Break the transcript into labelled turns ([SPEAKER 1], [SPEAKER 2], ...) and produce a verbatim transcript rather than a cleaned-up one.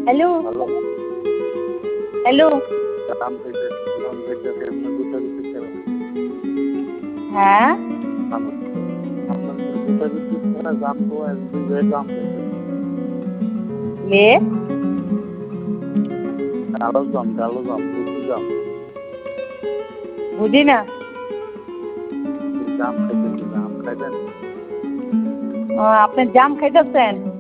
[SPEAKER 1] hello
[SPEAKER 2] hello
[SPEAKER 1] hello
[SPEAKER 2] জাম খাইতে জাম খাইতে আপনার গুতা গুতি ছাড়া
[SPEAKER 1] হ্যাঁ
[SPEAKER 2] আমার আপনার গুতা গুতি ছাড়া জাম তো একদিন ধরে জাম খাইতে
[SPEAKER 1] লে
[SPEAKER 2] কালো জাম কালো জাম বুঝি জাম
[SPEAKER 1] বুঝি না
[SPEAKER 2] জাম খাইতে জাম খাইতেন
[SPEAKER 1] ও আপনি জাম খাইতেছেন